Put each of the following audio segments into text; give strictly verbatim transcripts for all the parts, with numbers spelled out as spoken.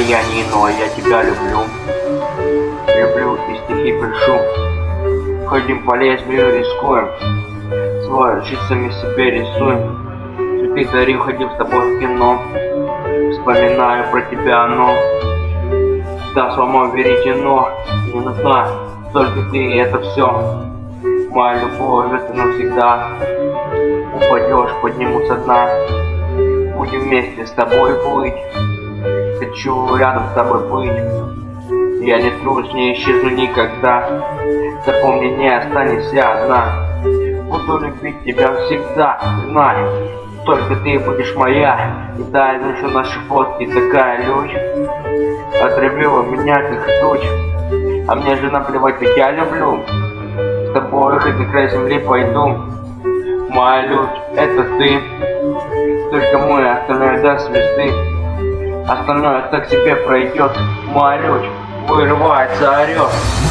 расстоянии, но я тебя люблю. Люблю и стихи пишу. Ходим по лезвию, рискуем. Свой жицами себе рисуем. Цветы дарю, ходим с тобой в кино. Вспоминаю про тебя, но да, само веретено. Не нужна только ты, и это все. Моя любовь, это навсегда. Упадешь, подниму со дна. Будем вместе с тобой плыть. Хочу рядом с тобой быть. Я не трусь, не исчезну никогда. Запомни, не останешься одна. Буду любить тебя всегда, знай. Только ты будешь моя. И дай душу наши фотки, такая лють отрубила меня как ртуть. А мне же наплевать, ведь я люблю. С тобой хоть на край земли пойду. Моя лють, это ты. Только мы, остальное до звезды. Остальное так себе пройдет. Моя лють вырывается, орёт.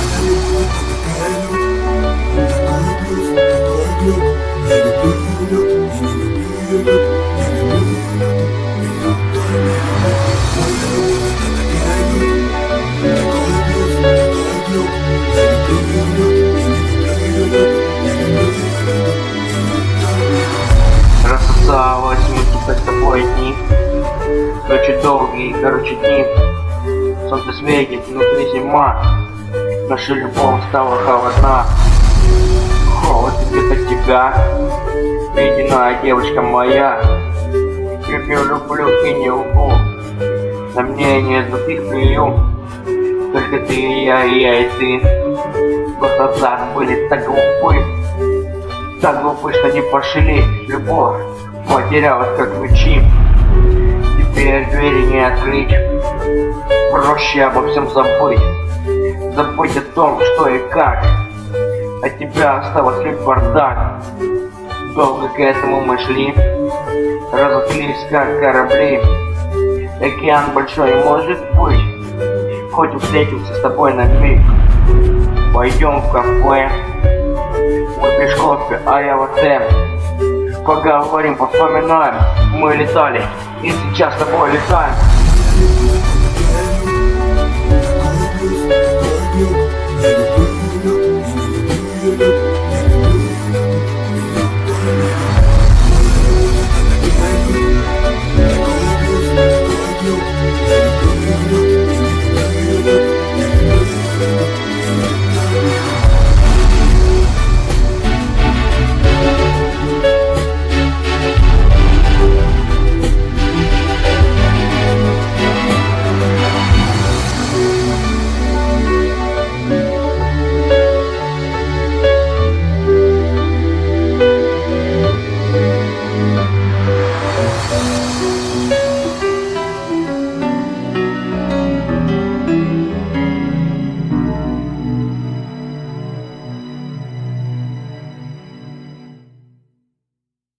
Рассосалась мы типа с тобой дни. Ночи долгие, короче дни. Солнце светит, внутри зима. Наша любовь стала холодна. Холод где-то тебя. Ледяная девочка моя. Люблю, люблю и не лгу. На мнение других плюю. Только ты и я, и я и ты. В глазах были так глупы. Так глупы, что не пошли. Любовь потерялась как ключи. Теперь двери не открыть. Проще обо всем забыть. Забыть о том, что и как. От тебя осталось лишь бардак. Долго к этому мы шли. Разошлись как корабли. Океан большой может быть. Хоть встретимся с тобой на миг. Пойдем в кафе. Выпьешь кофе, а я латте. Поговорим, повспоминаем. Мы летали и сейчас с тобой летаем.